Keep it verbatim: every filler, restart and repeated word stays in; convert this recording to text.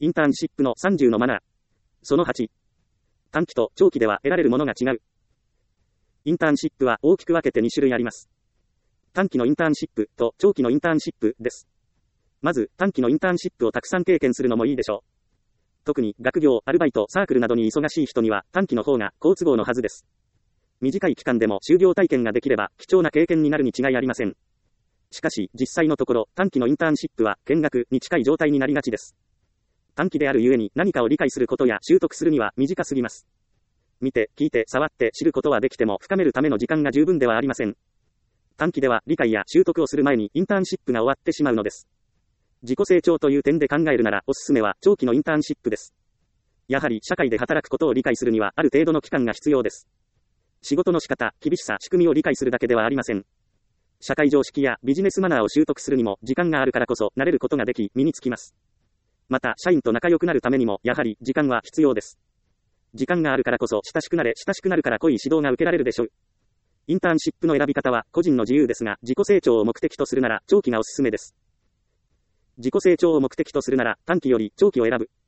インターンシップのさんじゅうのマナー。そのはち。短期と長期では得られるものが違う。インターンシップは大きく分けてに種類あります。短期のインターンシップと長期のインターンシップです。まず、短期のインターンシップをたくさん経験するのもいいでしょう。特に学業、アルバイト、サークルなどに忙しい人には短期の方が好都合のはずです。短い期間でも就業体験ができれば貴重な経験になるに違いありません。しかし、実際のところ、短期のインターンシップは見学に近い状態になりがちです。短期であるゆえに何かを理解することや習得するには短すぎます。見て、聞いて、触って知ることはできても深めるための時間が十分ではありません。短期では理解や習得をする前にインターンシップが終わってしまうのです。自己成長という点で考えるならおすすめは長期のインターンシップです。やはり社会で働くことを理解するにはある程度の期間が必要です。仕事の仕方、厳しさ、仕組みを理解するだけではありません。社会常識やビジネスマナーを習得するにも時間があるからこそ慣れることができ身につきます。また社員と仲良くなるためにもやはり時間は必要です。時間があるからこそ親しくなれ、親しくなるから濃い指導が受けられるでしょう。インターンシップの選び方は個人の自由ですが、自己成長を目的とするなら長期がおすすめです。自己成長を目的とするなら短期より長期を選ぶ。